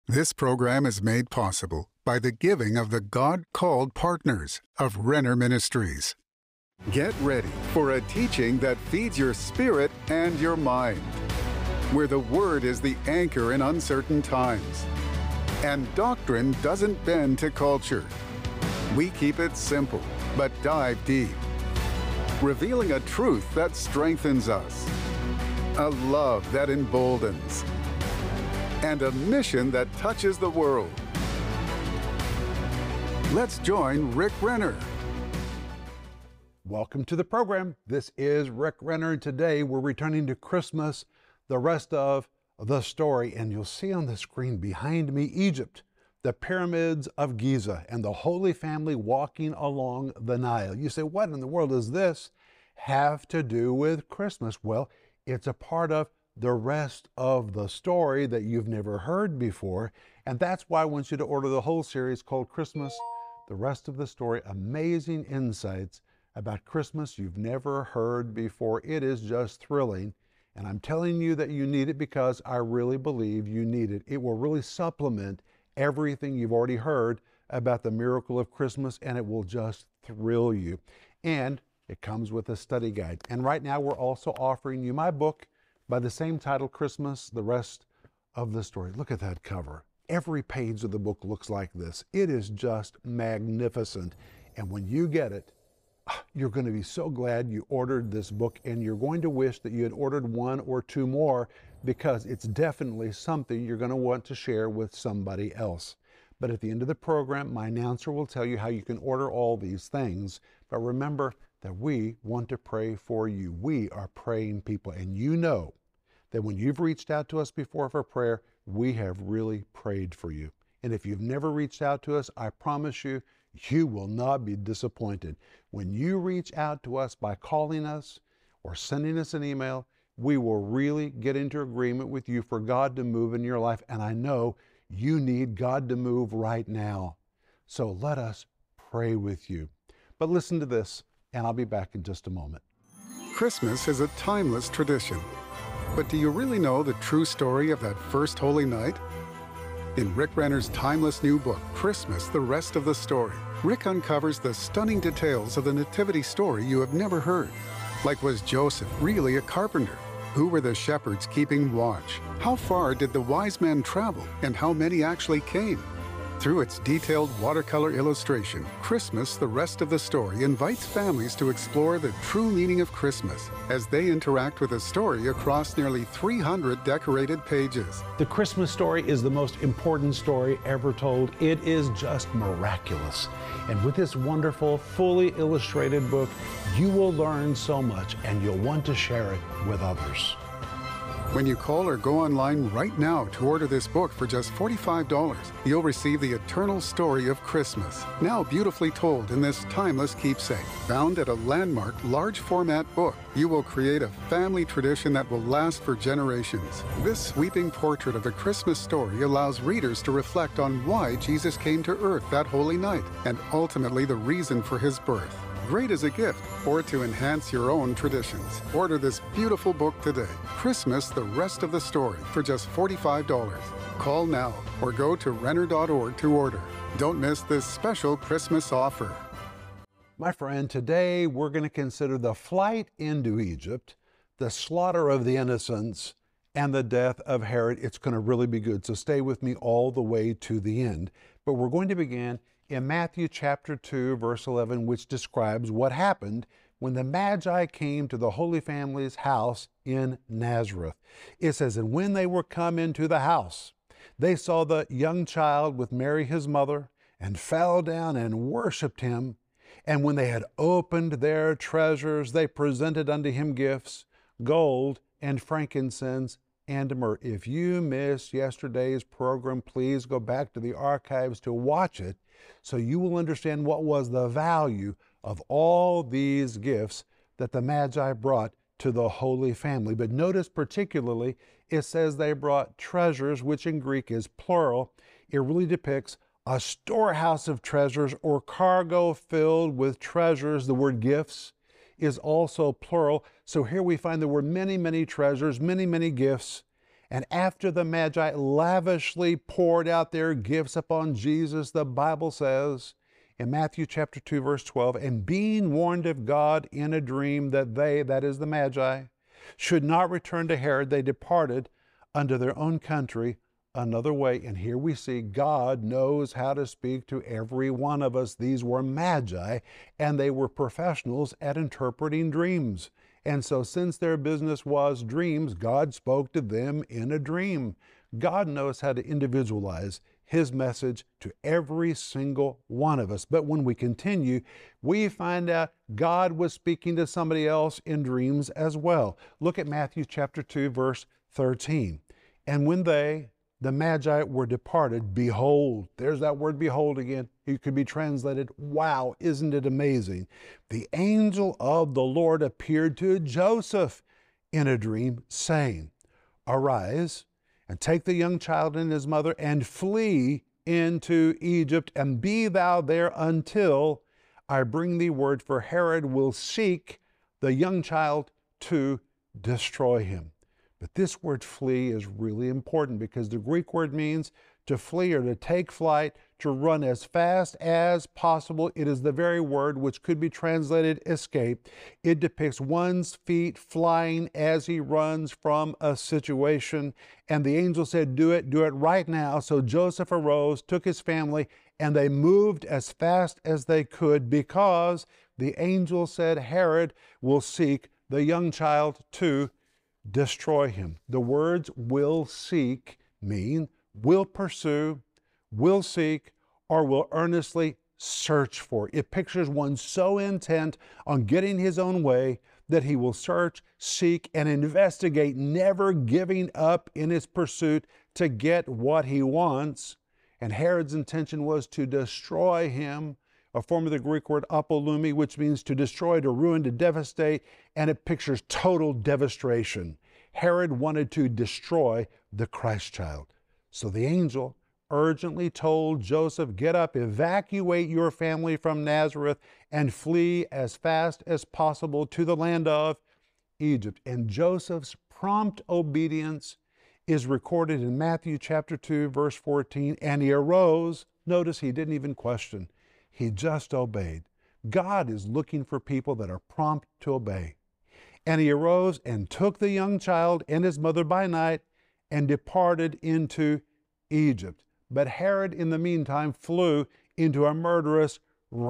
This program is made possible by the giving of the God-called partners of Renner Ministries. Get ready for a teaching that feeds your spirit and your mind, where the Word is the anchor in uncertain times, and doctrine doesn't bend to culture. We keep it simple, but dive deep, revealing a truth that strengthens us, a love that emboldens, and a mission that touches the world. Let's join Rick Renner. Welcome to the program. This is Rick Renner. Today we're returning to Christmas, the rest of the story, and you'll see on the screen behind me Egypt, the pyramids of Giza, and the Holy Family walking along the Nile. You say, what in the world does this have to do with Christmas? Well, it's a part of the rest of the story that you've never heard before, and that's why I want you to order the whole series called Christmas, the rest of the story, amazing insights about Christmas you've never heard before. It is just thrilling, and I'm telling you that you need it because I really believe you need it. It will really supplement everything you've already heard about the miracle of Christmas, and it will just thrill you. And it comes with a study guide. And right now we're also offering you my book by the same title, Christmas, the rest of the story. Look at that cover. Every page of the book looks like this. It is just magnificent. And when you get it, you're going to be so glad you ordered this book, and you're going to wish that you had ordered one or two more, because it's definitely something you're going to want to share with somebody else. But at the end of the program, my announcer will tell you how you can order all these things. But remember that we want to pray for you. We are praying people, and you know that when you've reached out to us before for prayer, we have really prayed for you. And if you've never reached out to us, I promise you, you will not be disappointed. When you reach out to us by calling us or sending us an email, we will really get into agreement with you for God to move in your life. And I know you need God to move right now. So let us pray with you. But listen to this, and I'll be back in just a moment. Christmas is a timeless tradition. But do you really know the true story of that first holy night? In Rick Renner's timeless new book, Christmas, the Rest of the Story, Rick uncovers the stunning details of the nativity story you have never heard. Like, was Joseph really a carpenter? Who were the shepherds keeping watch? How far did the wise men travel, and how many actually came? Through its detailed watercolor illustration, Christmas, the Rest of the Story invites families to explore the true meaning of Christmas as they interact with the story across nearly 300 decorated pages. The Christmas story is the most important story ever told. It is just miraculous. And with this wonderful, fully illustrated book, you will learn so much, and you'll want to share it with others. When you call or go online right now to order this book for just $45, you'll receive the eternal story of Christmas, now beautifully told in this timeless keepsake. Bound at a landmark, large format book, you will create a family tradition that will last for generations. This sweeping portrait of the Christmas story allows readers to reflect on why Jesus came to earth that holy night, and ultimately the reason for his birth. Great as a gift or to enhance your own traditions. Order this beautiful book today, Christmas, the Rest of the Story, for just $45. Call now or go to Renner.org to order. Don't miss this special Christmas offer. My friend, today we're going to consider the flight into Egypt, the slaughter of the innocents, and the death of Herod. It's going to really be good, so stay with me all the way to the end. But we're going to begin in Matthew chapter 2, verse 11, which describes what happened when the Magi came to the Holy Family's house in Nazareth. It says, and when they were come into the house, they saw the young child with Mary his mother, and fell down and worshipped him. And when they had opened their treasures, they presented unto him gifts, gold and frankincense and myrrh. If you missed yesterday's program, please go back to the archives to watch it, so you will understand what was the value of all these gifts that the Magi brought to the Holy Family. But notice particularly, it says they brought treasures, which in Greek is plural. It really depicts a storehouse of treasures or cargo filled with treasures. The word gifts is also plural. So here we find there were many, many treasures, many, many gifts. And after the Magi lavishly poured out their gifts upon Jesus, the Bible says in Matthew chapter 2, verse 12, and being warned of God in a dream that they, that is the Magi, should not return to Herod, they departed unto their own country another way. And here we see God knows how to speak to every one of us. These were Magi, and they were professionals at interpreting dreams. And so since their business was dreams, God spoke to them in a dream. God knows how to individualize His message to every single one of us. But when we continue, we find out God was speaking to somebody else in dreams as well. Look at Matthew chapter 2, verse 13. And when they, the Magi, were departed, behold, there's that word behold again. It could be translated, wow, isn't it amazing? The angel of the Lord appeared to Joseph in a dream, saying, arise, and take the young child and his mother, and flee into Egypt, and be thou there until I bring thee word, for Herod will seek the young child to destroy him. But this word flee is really important because the Greek word means to flee or to take flight, to run as fast as possible. It is the very word which could be translated escape. It depicts one's feet flying as he runs from a situation. And the angel said, do it right now. So Joseph arose, took his family, and they moved as fast as they could because the angel said Herod will seek the young child to destroy him. The words will seek mean will pursue, will seek, or will earnestly search for. It pictures one so intent on getting his own way that he will search, seek, and investigate, never giving up in his pursuit to get what he wants. And Herod's intention was to destroy him, a form of the Greek word apolumi, which means to destroy, to ruin, to devastate, and it pictures total devastation. Herod wanted to destroy the Christ child. So the angel urgently told Joseph, get up, evacuate your family from Nazareth, and flee as fast as possible to the land of Egypt. And Joseph's prompt obedience is recorded in Matthew chapter 2, verse 14. And he arose. Notice he didn't even question. He just obeyed. God is looking for people that are prompt to obey. And he arose and took the young child and his mother by night and departed into Egypt. But Herod, in the meantime, flew into a murderous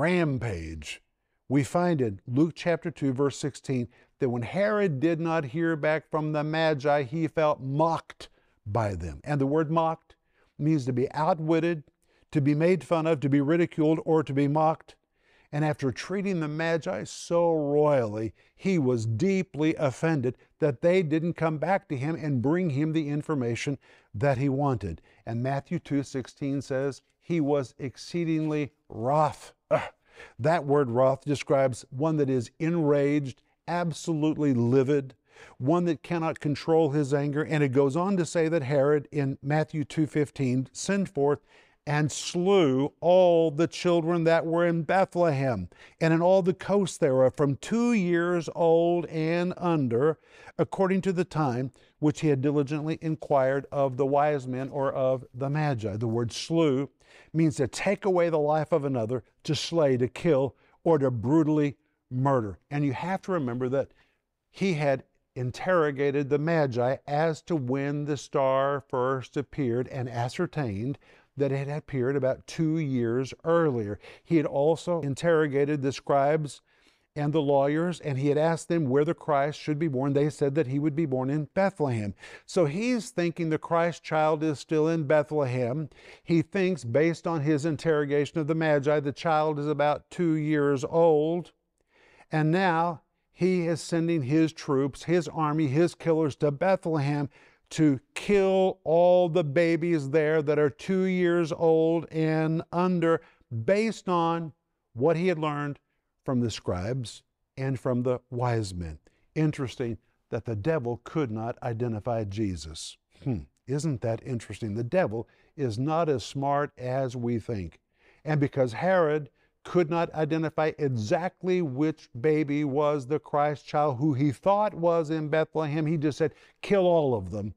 rampage. We find in Luke chapter 2, verse 16, that when Herod did not hear back from the Magi, he felt mocked by them. And the word mocked means to be outwitted, to be made fun of, to be ridiculed, or to be mocked. And after treating the Magi so royally, he was deeply offended that they didn't come back to him and bring him the information that he wanted. And Matthew 2:16 says, he was exceedingly wroth. That word wroth describes one that is enraged, absolutely livid, one that cannot control his anger. And it goes on to say that Herod, in Matthew 2:15, sent forth and slew all the children that were in Bethlehem and in all the coasts thereof, from 2 years old and under, according to the time which he had diligently inquired of the wise men or of the Magi. The word slew means to take away the life of another, to slay, to kill, or to brutally murder. And you have to remember that he had interrogated the Magi as to when the star first appeared and ascertained that it had appeared about 2 years earlier. He had also interrogated the scribes and the lawyers, and he had asked them where the Christ should be born. They said that he would be born in Bethlehem. So he's thinking the Christ child is still in Bethlehem. He thinks, based on his interrogation of the Magi, the child is about 2 years old. And now he is sending his troops, his army, his killers to Bethlehem to kill all the babies there that are 2 years old and under, based on what he had learned from the scribes and from the wise men. Interesting that the devil could not identify Jesus. Isn't that interesting? The devil is not as smart as we think. And because Herod could not identify exactly which baby was the Christ child who he thought was in Bethlehem, he just said, kill all of them.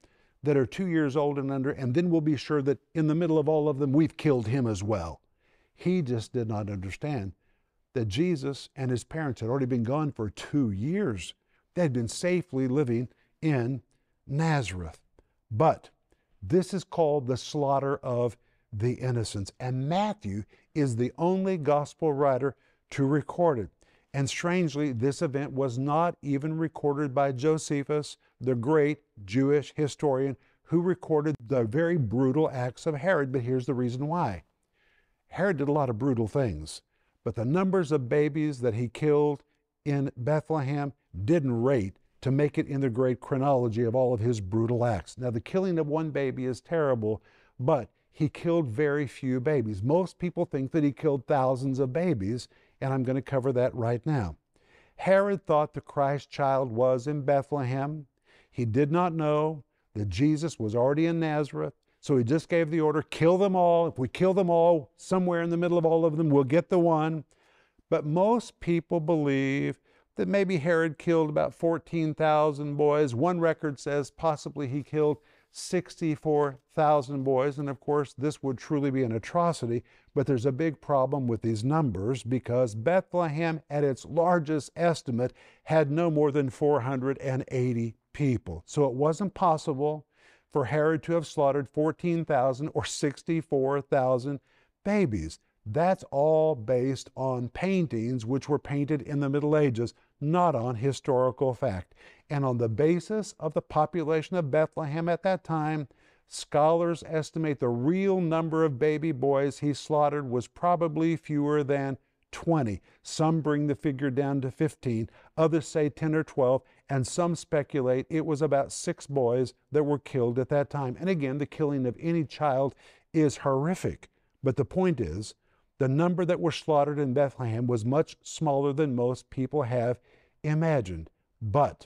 that are 2 years old and under, and then we'll be sure that in the middle of all of them, we've killed him as well. He just did not understand that Jesus and his parents had already been gone for 2 years. They had been safely living in Nazareth. But this is called the slaughter of the innocents. And Matthew is the only gospel writer to record it. And strangely, this event was not even recorded by Josephus, the great Jewish historian who recorded the very brutal acts of Herod. But here's the reason why. Herod did a lot of brutal things, but the numbers of babies that he killed in Bethlehem didn't rate to make it in the great chronology of all of his brutal acts. Now, the killing of one baby is terrible, but he killed very few babies. Most people think that he killed thousands of babies, and I'm going to cover that right now. Herod thought the Christ child was in Bethlehem. He did not know that Jesus was already in Nazareth, so he just gave the order, kill them all. If we kill them all, somewhere in the middle of all of them, we'll get the one. But most people believe that maybe Herod killed about 14,000 boys. One record says possibly he killed 64,000 boys. And of course, this would truly be an atrocity, but there's a big problem with these numbers because Bethlehem, at its largest estimate, had no more than 480 people. So it wasn't possible for Herod to have slaughtered 14,000 or 64,000 babies. That's all based on paintings which were painted in the Middle Ages, not on historical fact. And on the basis of the population of Bethlehem at that time, scholars estimate the real number of baby boys he slaughtered was probably fewer than 20. Some bring the figure down to 15, others say 10 or 12, and some speculate it was about 6 boys that were killed at that time. And again, the killing of any child is horrific. But the point is, the number that were slaughtered in Bethlehem was much smaller than most people have imagined. But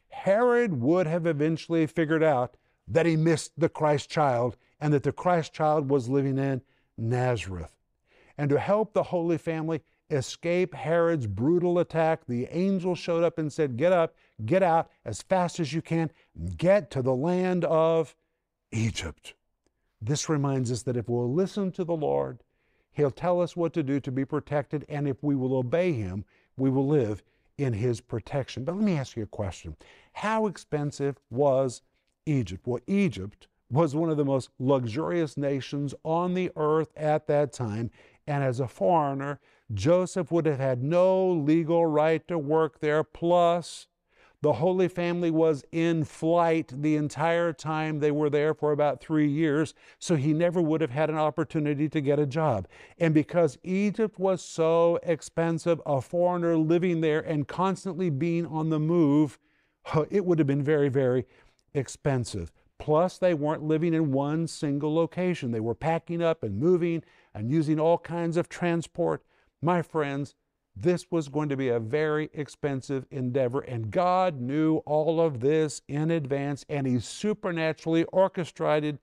Herod would have eventually figured out that he missed the Christ child and that the Christ child was living in Nazareth. And to help the Holy Family escape Herod's brutal attack, the angel showed up and said, get up, get out as fast as you can, get to the land of Egypt. This reminds us that if we'll listen to the Lord, He'll tell us what to do to be protected, and if we will obey Him, we will live in His protection. But let me ask you a question. How expensive was Egypt? Well, Egypt was one of the most luxurious nations on the earth at that time, and as a foreigner, Joseph would have had no legal right to work there. Plus, the Holy Family was in flight the entire time they were there for about 3 years, so he never would have had an opportunity to get a job. And because Egypt was so expensive, a foreigner living there and constantly being on the move, it would have been very, very expensive. Plus, they weren't living in one single location. They were packing up and moving and using all kinds of transport. My friends, this was going to be a very expensive endeavor, and God knew all of this in advance, and He supernaturally orchestrated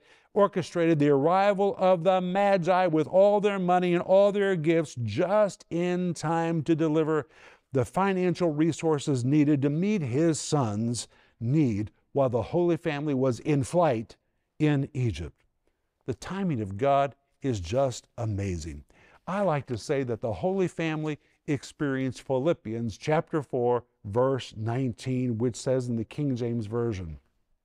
the arrival of the Magi with all their money and all their gifts just in time to deliver the financial resources needed to meet His Son's need while the Holy Family was in flight in Egypt. The timing of God is just amazing. I like to say that the Holy Family experienced Philippians chapter 4, verse 19, which says in the King James Version,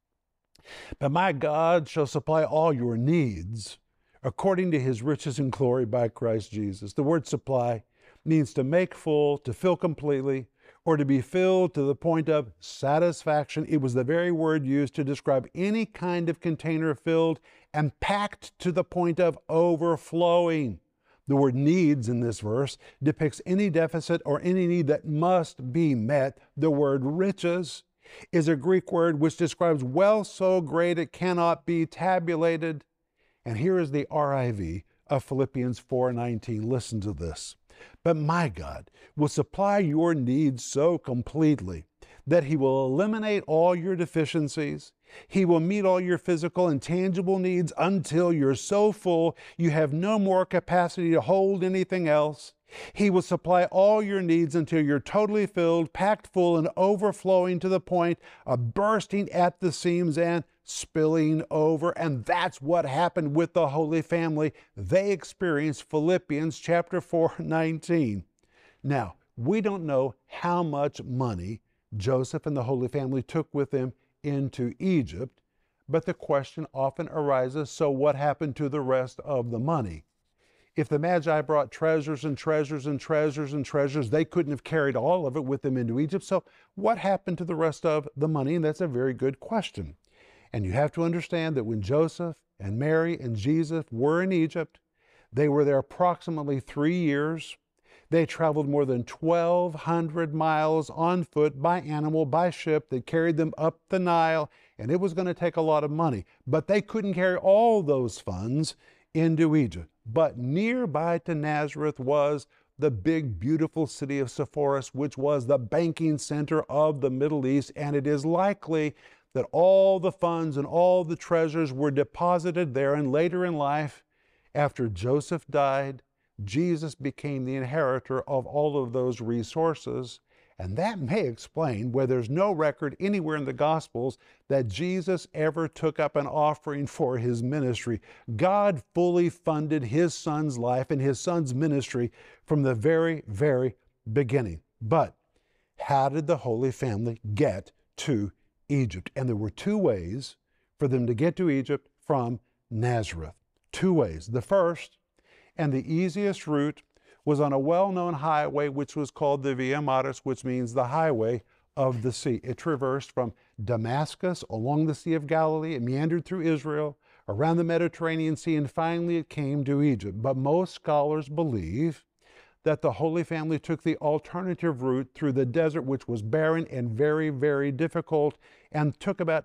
"But my God shall supply all your needs according to His riches and glory by Christ Jesus." The word supply means to make full, to fill completely, or to be filled to the point of satisfaction. It was the very word used to describe any kind of container filled and packed to the point of overflowing. The word needs in this verse depicts any deficit or any need that must be met. The word riches is a Greek word which describes wealth so great it cannot be tabulated. And here is the RIV of Philippians 4:19. Listen to this. "But my God will supply your needs so completely that He will eliminate all your deficiencies. He will meet all your physical and tangible needs until you're so full you have no more capacity to hold anything else. He will supply all your needs until you're totally filled, packed full, and overflowing to the point of bursting at the seams and spilling over. And that's what happened with the Holy Family. They experienced Philippians chapter 4:19. Now, we don't know how much money Joseph and the Holy Family took with them into Egypt, but the question often arises, so what happened to the rest of the money? If the Magi brought treasures and treasures and treasures and treasures, they couldn't have carried all of it with them into Egypt. So what happened to the rest of the money? And that's a very good question. And you have to understand that when Joseph and Mary and Jesus were in Egypt, they were there approximately 3 years. They traveled more than 1,200 miles on foot, by animal, by ship that carried them up the Nile, and it was going to take a lot of money. But they couldn't carry all those funds into Egypt. But nearby to Nazareth was the big, beautiful city of Sepphoris, which was the banking center of the Middle East, and it is likely that all the funds and all the treasures were deposited there, and later in life, after Joseph died, Jesus became the inheritor of all of those resources. And that may explain why there's no record anywhere in the Gospels that Jesus ever took up an offering for his ministry. God fully funded his son's life and his son's ministry from the very, very beginning. But how did the Holy Family get to Egypt? And there were two ways for them to get to Egypt from Nazareth. Two ways. The first and the easiest route was on a well-known highway which was called the Via Maris, which means the highway of the sea. It traversed from Damascus along the Sea of Galilee. It meandered through Israel, around the Mediterranean Sea, and finally it came to Egypt. But most scholars believe that the Holy Family took the alternative route through the desert, which was barren and very, very difficult, and took about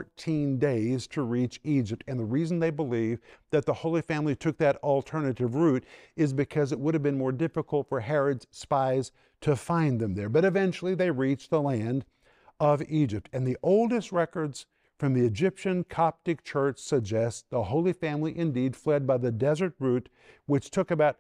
14 days to reach Egypt. And the reason they believe that the Holy Family took that alternative route is because it would have been more difficult for Herod's spies to find them there. But eventually they reached the land of Egypt. And the oldest records from the Egyptian Coptic Church suggest the Holy Family indeed fled by the desert route, which took about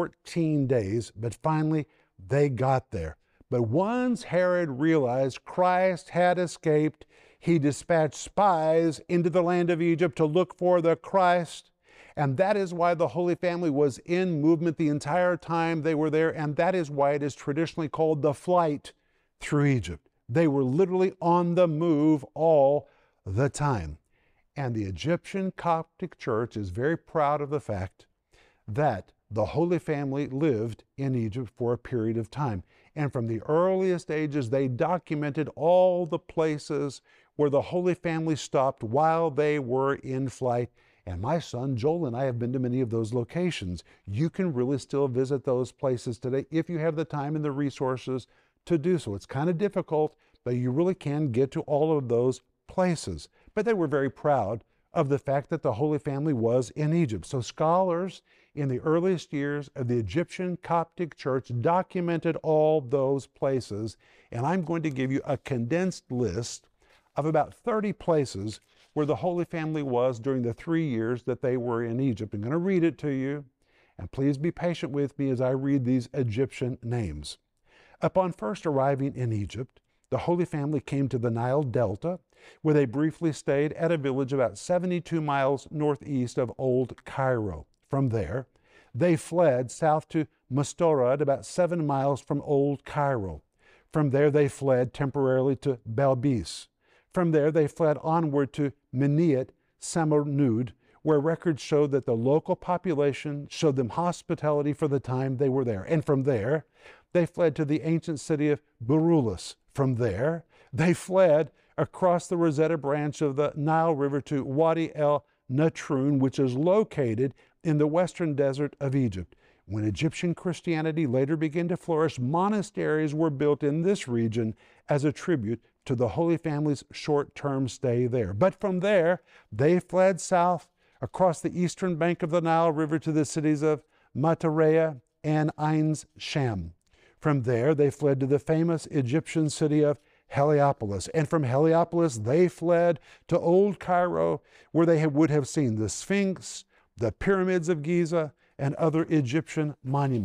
14 days, but finally they got there. But once Herod realized Christ had escaped, he dispatched spies into the land of Egypt to look for the Christ. And that is why the Holy Family was in movement the entire time they were there. And that is why it is traditionally called the flight through Egypt. They were literally on the move all the time. And the Egyptian Coptic Church is very proud of the fact that the Holy Family lived in Egypt for a period of time. And from the earliest ages, they documented all the places where the Holy Family stopped while they were in flight. And my son Joel and I have been to many of those locations. You can really still visit those places today if you have the time and the resources to do so. It's kind of difficult, but you really can get to all of those places. But they were very proud of the fact that the Holy Family was in Egypt. So scholars in the earliest years of the Egyptian Coptic Church documented all those places, and I'm going to give you a condensed list of about 30 places where the Holy Family was during the 3 years that they were in Egypt. I'm going to read it to you, and please be patient with me as I read these Egyptian names. Upon first arriving in Egypt, the Holy Family came to the Nile Delta, where they briefly stayed at a village about 72 miles northeast of Old Cairo. From there, they fled south to Mustorad, about 7 miles from Old Cairo. From there, they fled temporarily to Belbis. From there, they fled onward to Miniat Samurnud, where records showed that the local population showed them hospitality for the time they were there. And from there, they fled to the ancient city of Burulis. From there, they fled across the Rosetta branch of the Nile River to Wadi el Natrun, which is located in the western desert of Egypt. When Egyptian Christianity later began to flourish, monasteries were built in this region as a tribute to the Holy Family's short-term stay there. But from there, they fled south across the eastern bank of the Nile River to the cities of Matarea and Ain Sham. From there, they fled to the famous Egyptian city of Heliopolis. And from Heliopolis, they fled to Old Cairo, where they would have seen the Sphinx, the pyramids of Giza, and other Egyptian monuments.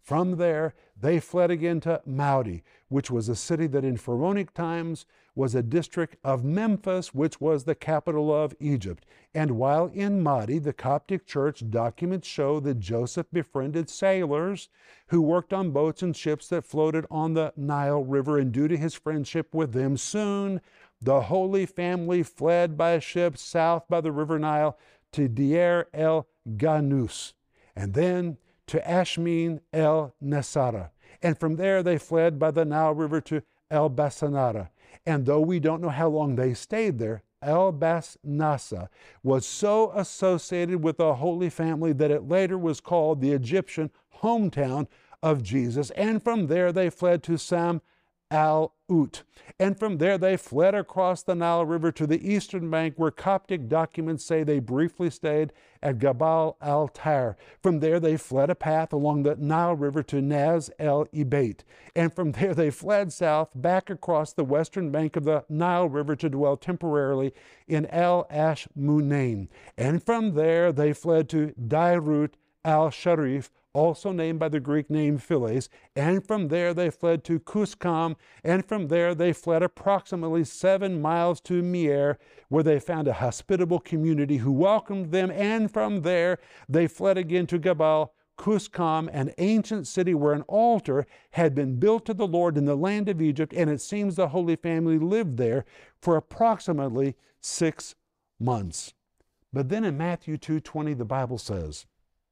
From there, they fled again to Maudi, which was a city that in Pharaonic times was a district of Memphis, which was the capital of Egypt. And while in Maudi, the Coptic church documents show that Joseph befriended sailors who worked on boats and ships that floated on the Nile River, and due to his friendship with them, soon the Holy Family fled by ship south by the River Nile to Deir el-Ganus, and then to Ashmin el-Nesara. And from there they fled by the Nile River to El-Basanara. And though we don't know how long they stayed there, El-Basnasa was so associated with the Holy Family that it later was called the Egyptian hometown of Jesus. And from there they fled to Sam al-Ut. And from there they fled across the Nile River to the eastern bank, where Coptic documents say they briefly stayed at Gabal al-Tar. From there they fled a path along the Nile River to Naz el-Ibait. And from there they fled south back across the western bank of the Nile River to dwell temporarily in El-Ashmunain. And from there they fled to Dairut al-Sharif, also named by the Greek name Philes, and from there they fled to Kuskam, and from there they fled approximately 7 miles to Mier, where they found a hospitable community who welcomed them, and from there they fled again to Gabal, Kuskam, an ancient city where an altar had been built to the Lord in the land of Egypt, and it seems the Holy Family lived there for approximately 6 months. But then in Matthew 2:20, the Bible says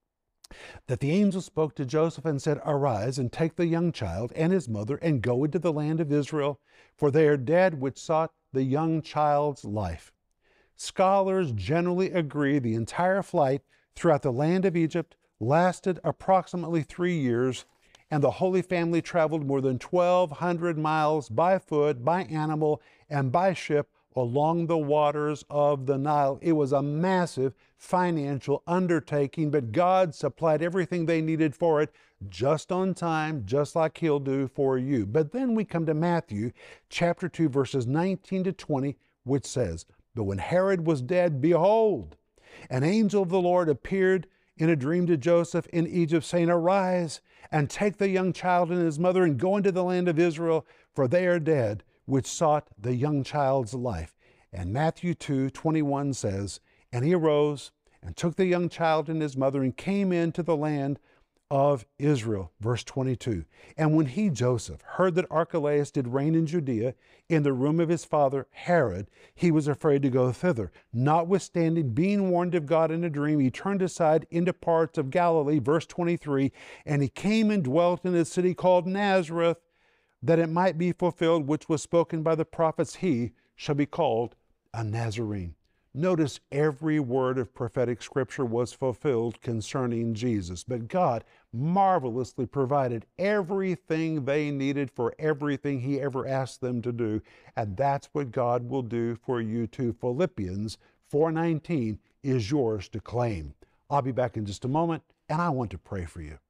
that the angel spoke to Joseph and said, "Arise and take the young child and his mother and go into the land of Israel, for they are dead which sought the young child's life." Scholars generally agree the entire flight throughout the land of Egypt lasted approximately 3 years, and the Holy Family traveled more than 1,200 miles by foot, by animal, and by ship along the waters of the Nile. It was a massive financial undertaking, but God supplied everything they needed for it just on time, just like He'll do for you. But then we come to Matthew chapter 2, verses 19 to 20, which says, "But when Herod was dead, behold, an angel of the Lord appeared in a dream to Joseph in Egypt, saying, Arise and take the young child and his mother and go into the land of Israel, for they are dead which sought the young child's life." And Matthew 2:21 says, "And he arose and took the young child and his mother and came into the land of Israel." Verse 22, "And when he, Joseph, heard that Archelaus did reign in Judea in the room of his father Herod, he was afraid to go thither. Notwithstanding, being warned of God in a dream, he turned aside into parts of Galilee." Verse 23, "And he came and dwelt in a city called Nazareth, that it might be fulfilled which was spoken by the prophets, he shall be called a Nazarene." Notice every word of prophetic scripture was fulfilled concerning Jesus, but God marvelously provided everything they needed for everything He ever asked them to do, and that's what God will do for you too. Philippians 4:19 is yours to claim. I'll be back in just a moment, and I want to pray for you.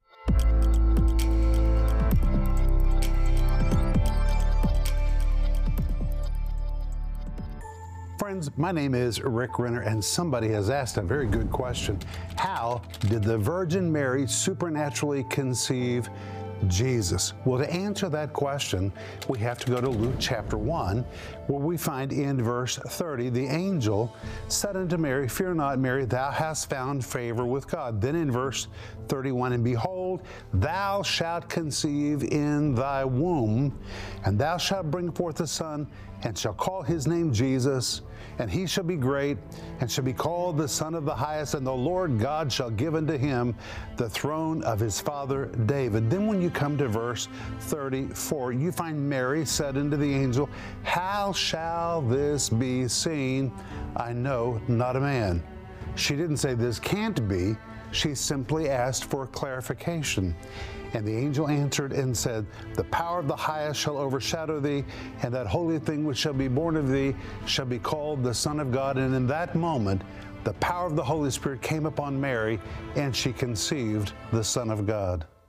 Friends, my name is Rick Renner, and somebody has asked a very good question. How did the Virgin Mary supernaturally conceive Jesus? Well, to answer that question, we have to go to Luke chapter 1, where we find in verse 30, the angel said unto Mary, "Fear not, Mary, thou hast found favor with God." Then in verse 31, "And behold, thou shalt conceive in thy womb, and thou shalt bring forth a son, and shall call his name Jesus, and he shall be great, and shall be called the Son of the Highest, and the Lord God shall give unto him the throne of his father David." Then when you come to verse 34, you find Mary said unto the angel, "How shall this be, seeing I know not a man?" She didn't say this can't be. She simply asked for clarification. And the angel answered and said, "The power of the highest shall overshadow thee, and that holy thing which shall be born of thee shall be called the Son of God." And in that moment, the power of the Holy Spirit came upon Mary, and she conceived the Son of God.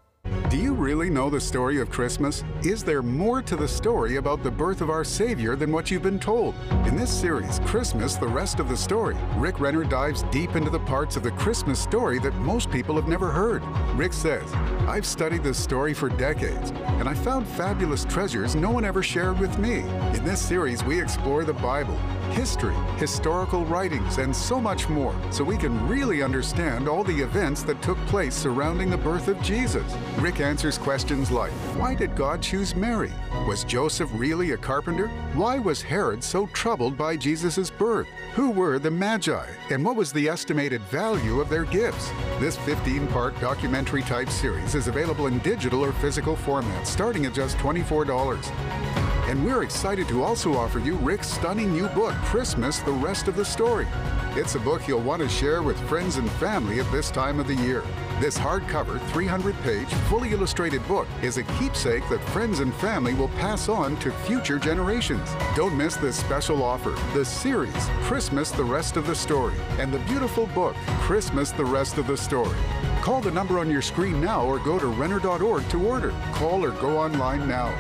Do you really know the story of Christmas? Is there more to the story about the birth of our Savior than what you've been told? In this series, Christmas, the Rest of the Story, Rick Renner dives deep into the parts of the Christmas story that most people have never heard. Rick says, "I've studied this story for decades, and I found fabulous treasures no one ever shared with me." In this series, we explore the Bible, history, historical writings, and so much more, so we can really understand all the events that took place surrounding the birth of Jesus. Rick answers questions like, why did God choose Mary? Was Joseph really a carpenter? Why was Herod so troubled by Jesus' birth? Who were the Magi? And what was the estimated value of their gifts? This 15-part documentary-type series is available in digital or physical formats, starting at just $24. And we're excited to also offer you Rick's stunning new book, Christmas, the Rest of the Story. It's a book you'll want to share with friends and family at this time of the year. This hardcover, 300-page, fully illustrated book is a keepsake that friends and family will pass on to future generations. Don't miss this special offer, the series, Christmas, the Rest of the Story, and the beautiful book, Christmas, the Rest of the Story. Call the number on your screen now or go to Renner.org to order. Call or go online now.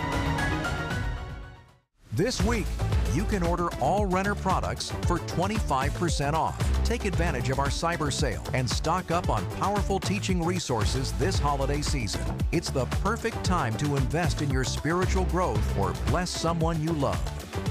This week, you can order all Renner products for 25% off. Take advantage of our cyber sale and stock up on powerful teaching resources this holiday season. It's the perfect time to invest in your spiritual growth or bless someone you love.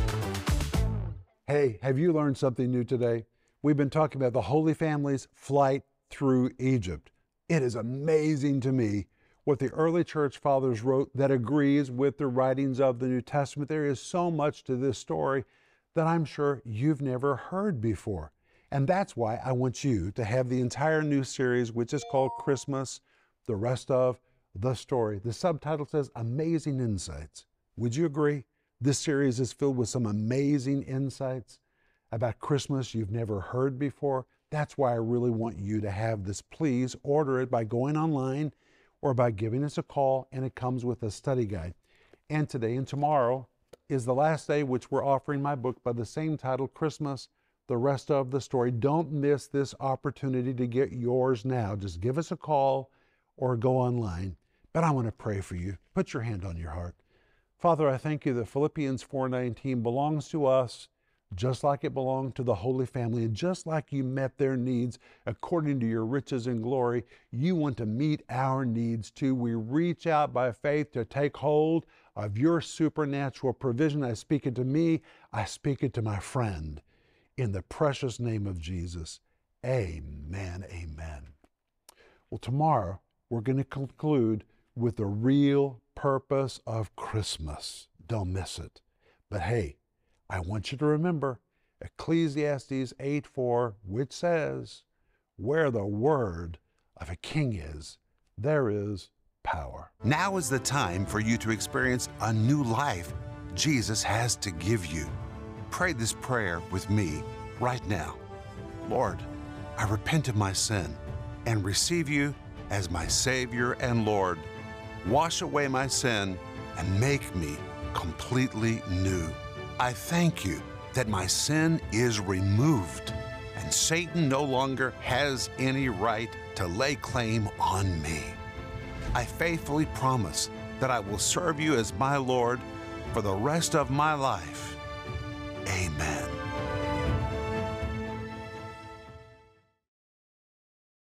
Hey, have you learned something new today? We've been talking about the Holy Family's flight through Egypt. It is amazing to me what the early church fathers wrote that agrees with the writings of the New Testament. There is so much to this story that I'm sure you've never heard before. And that's why I want you to have the entire new series, which is called Christmas, the Rest of the Story. The subtitle says Amazing Insights. Would you agree? This series is filled with some amazing insights about Christmas you've never heard before. That's why I really want you to have this. Please order it by going online or by giving us a call, and it comes with a study guide. And today and tomorrow is the last day which we're offering my book by the same title, Christmas, the Rest of the Story. Don't miss this opportunity to get yours now. Just give us a call or go online. But I want to pray for you. Put your hand on your heart. Father, I thank you that Philippians 4:19 belongs to us just like it belonged to the Holy Family, and just like you met their needs according to your riches and glory, you want to meet our needs too. We reach out by faith to take hold of your supernatural provision. I speak it to me, I speak it to my friend. In the precious name of Jesus, amen, amen. Well, tomorrow we're going to conclude with the real purpose of Christmas. Don't miss it. But hey, I want you to remember Ecclesiastes 8:4, which says, where the word of a king is, there is power. Now is the time for you to experience a new life Jesus has to give you. Pray this prayer with me right now. Lord, I repent of my sin and receive you as my Savior and Lord. Wash away my sin and make me completely new. I thank you that my sin is removed and Satan no longer has any right to lay claim on me. I faithfully promise that I will serve you as my Lord for the rest of my life. Amen.